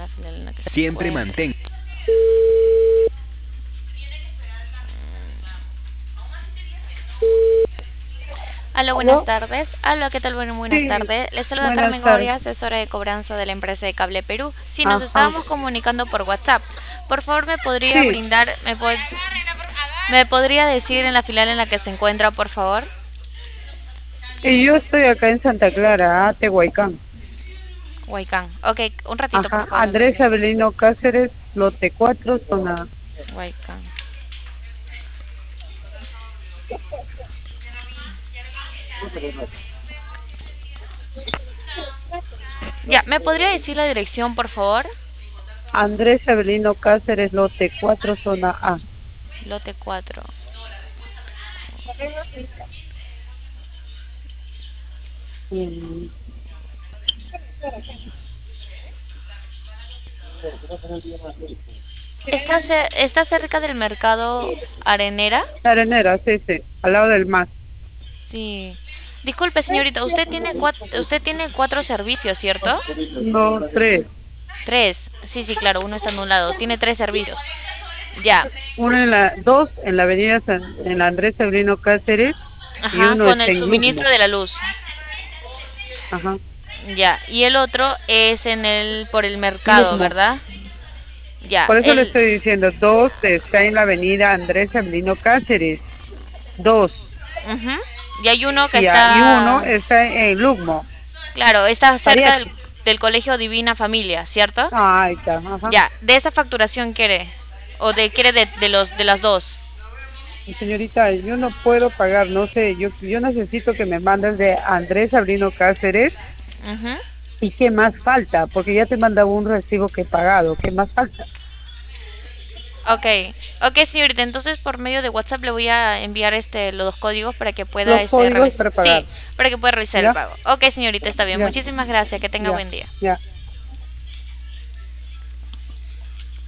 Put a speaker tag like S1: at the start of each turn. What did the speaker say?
S1: la filial en la que se
S2: Siempre
S1: encuentra.
S2: mantén.
S1: Aló, buenas
S3: ¿Aló?
S1: tardes. Aló, ¿qué tal? Bueno, buenas
S3: Sí,
S1: tardes. Les saluda
S3: buenas
S1: Carmen
S3: tardes.
S1: Goria, asesora de cobranza de la empresa de Cable Perú. Sí, nos
S3: Ajá.
S1: estábamos comunicando por WhatsApp. Por favor, ¿me podría
S3: Sí,
S1: brindar, me podría decir en la filial en la que se encuentra, por favor?
S3: y yo estoy acá en Santa Clara, Tehuacán.
S1: Huaycán. Ok, un ratito, por
S3: Ajá,
S1: favor.
S3: Andrés Avelino Cáceres, lote 4, zona.
S1: Huaycán. Ya, ¿me podría decir la dirección, por favor?
S3: Andrés Avelino Cáceres, lote 4, zona A.
S1: Lote 4.
S3: Mm,
S1: ¿Está cerca del mercado Arenera?
S3: Arenera, sí, sí, al lado del mar.
S1: Sí. Disculpe, señorita, usted tiene cuatro servicios, ¿cierto?
S3: No, 3.
S1: Tres. Sí, sí, claro, uno está anulado. Tiene tres servicios. Ya.
S3: Dos en la avenida en la Andrés Avelino Cáceres y
S1: Ajá,
S3: uno
S1: con
S3: está
S1: el
S3: en
S1: suministro
S3: Lugmo.
S1: de la luz.
S3: Ajá,
S1: Ya. Y el otro es por el mercado,
S3: Lugmo.
S1: ¿verdad? Ya.
S3: Por eso le estoy diciendo, dos está en la avenida Andrés Avelino Cáceres. Dos.
S1: Ujú. Y hay uno que
S3: Y uno
S1: está,
S3: está en Lugmo.
S1: claro, está cerca
S3: Pariachi.
S1: del colegio Divina Familia, ¿cierto?
S3: Ah, ahí está, ajá.
S1: Ya. ¿De esa facturación quiere? ¿O quiere de las dos?
S3: Señorita, yo no puedo pagar, no sé, yo necesito que me mandes de Andrés Abrino Cáceres
S1: Ujú.
S3: y qué más falta, porque ya te mandaba un recibo que he pagado, ¿qué más falta?
S1: Ok, ok, señorita, entonces por medio de WhatsApp le voy a enviar los dos códigos para que pueda
S3: Los códigos
S1: revisar.
S3: para
S1: Sí,
S3: pagar,
S1: para que pueda revisar el
S3: ¿ya?
S1: pago. Ok, señorita, está bien.
S3: Ya,
S1: Muchísimas gracias. Que tenga
S3: ya,
S1: buen día.
S3: ya.